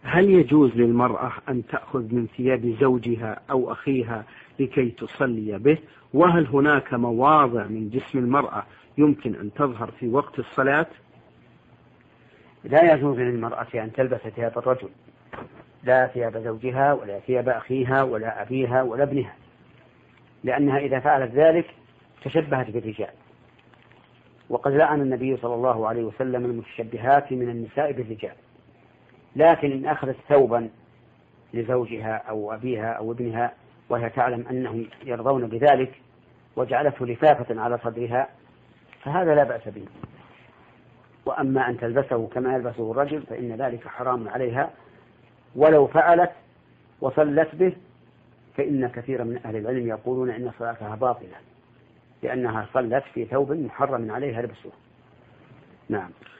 هل يجوز للمرأة أن تأخذ من ثياب زوجها أو أخيها لكي تصلي به؟ وهل هناك مواضع من جسم المرأة يمكن أن تظهر في وقت الصلاة؟ لا يجوز للمرأة أن تلبس ثياب الرجل، لا ثياب زوجها ولا ثياب أخيها ولا أبيها ولا ابنها، لأنها إذا فعلت ذلك تشبهت بالرجال. وقد لعن النبي صلى الله عليه وسلم المتشبهات من النساء بالرجال. لكن إن أخذت ثوبا لزوجها أو أبيها أو ابنها وهي تعلم أنهم يرضون بذلك وجعلته لفافة على صدرها فهذا لا بأس به. وأما أن تلبسه كما يلبسه الرجل فإن ذلك حرام عليها، ولو فعلت وصلت به فإن كثيرا من أهل العلم يقولون إن صلاتها باطلة، لأنها صلت في ثوب محرم عليها لبسه. نعم.